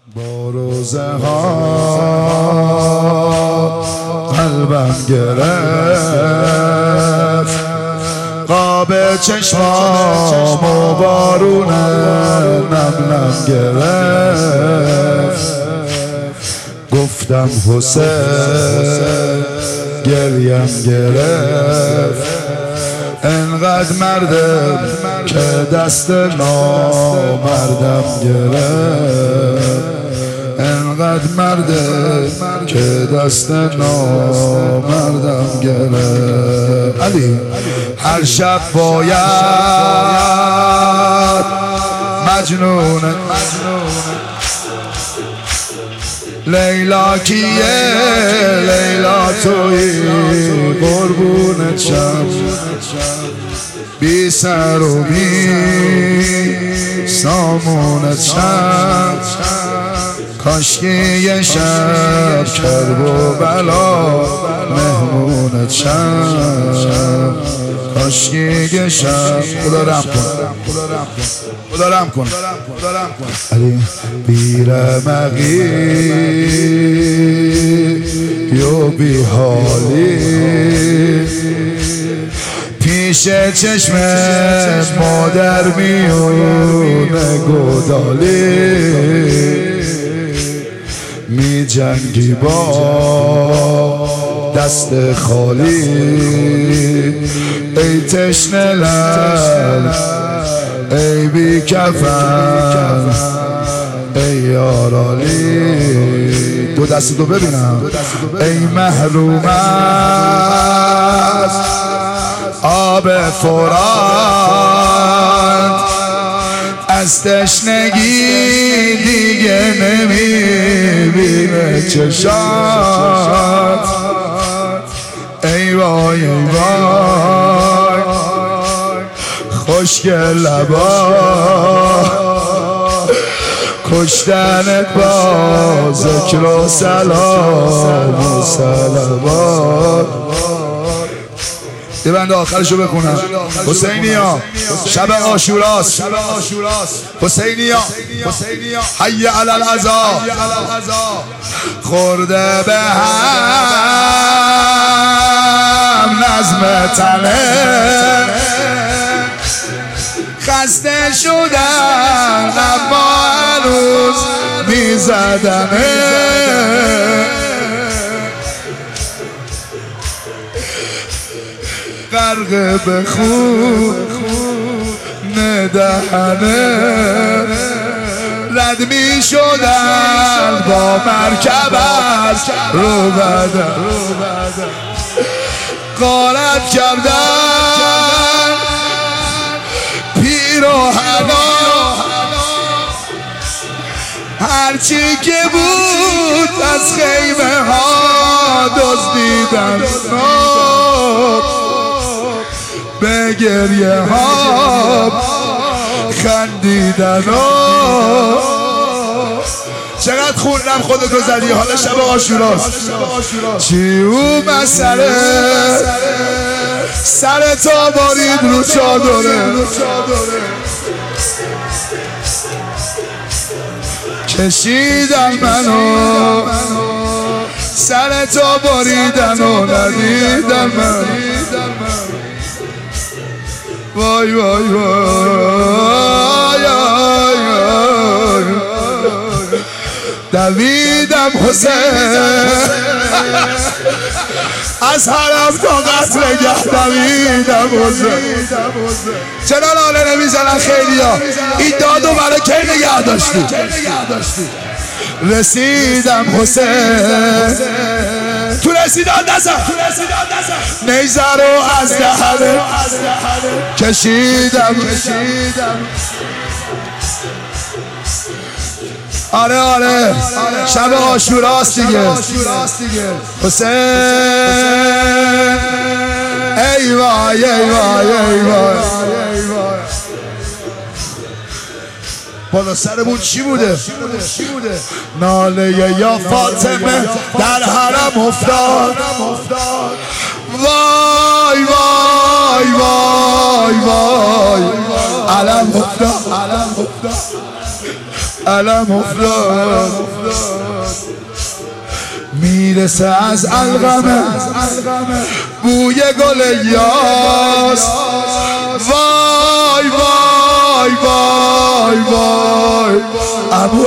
با روزه ها قلبم گرفت، قاب چشمام و بارون نم گرفت. گفتم حسین گریم گرفت، انقدر مردم که دست نامردم گرفت، انقدر مردم که دست نامردم گرفت. علی هر شب باید مجنون لیلا کیه، لیلا توی قربونت شم، بی سر و بی سامونت شم. کاشکی یه شب کرب و بلا مهمونت شم، کاشکی یه شب. خدا رحم کن، خدا رحم کن. علی بیرمقی یو بی حالی، پیش چشم مادر میونه گودالی، می جنگی با دست خالی. ای تشنه لب ای بی کفن ای یارالی، دو دست تو ببینم. ای محروم از آب فرات، از تشنگی دیگه نمیبینه چشات. ای وای ای وای خشک لبا، کشتنت با ذکر و سلام و صلوات. یه بند آخرشو بخونم. حسینیا شب عاشوراست، حسینیا حی علی العزا، خورده به هم نظم تنه، خسته شدن اما هنوز میزدنه. غرق به خون ندهنه، رد می شدن با مرکب از رو بدن، غارت کردن پیراهنا، هرچی که بود از خیمه ها دزدیدن، به گریه ها خندیدن. چقدر خوندم خودتو زدی، حالا شب عاشوراست. چی او مسئله سر تا بارید رو چادره، کشیدن منو سر تا باریدن و ندیدن من. وای وای وای دویدم حسین از حرم تا قصر گه، دویدم حسین. چرا لاله نمیزنن خیلی ها؟ این دادو برای کی نگه داشتی؟ رسیدم حسین، تو رسیدان نزن، نیزه رو از دهنه کشیدم. آره آره شب عاشوراست دیگه حسین. ای وای ای وای ای وای، بالا سرمون چی بوده؟ ناله یا فاطمه در حرم افتاد، وای وای وای وای علم افتاد، علم افتاد میرسه از علقمه بوی گل یاس وای وای وای وای ابو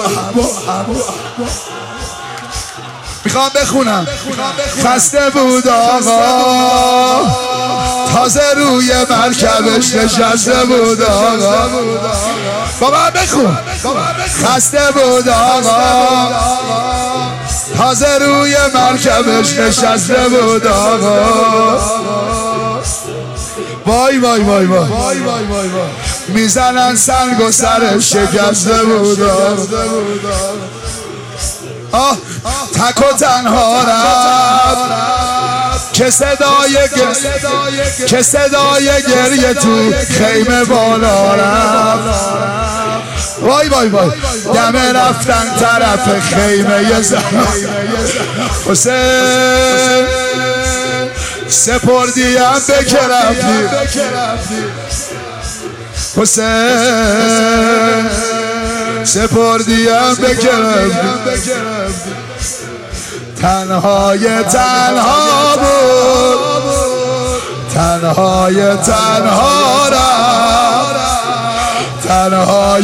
میخوام بخونم خسته بود آقا تازه روی مرکبش نشسته بود آقا بابا بخون خسته بود آقا تازه روی مرکبش نشسته بود آقا وای وای وای وای میزنن سنگ و سرش شکسته بود آه تک و تنها رفت که صدای گریه تو خیمه بالا رفت وای وای وای دم رفتن طرف خیمه زن حسین سپردیم به که رفتی حسین سپردیم به که رفتی تنهای تنها بود تنهای تنها رفت تنهای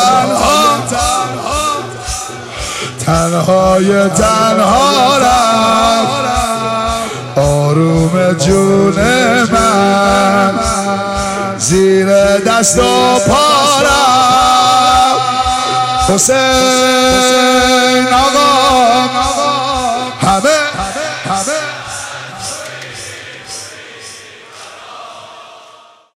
تنها رفت آروم جون من زیر دست و پا رفت حسین آقا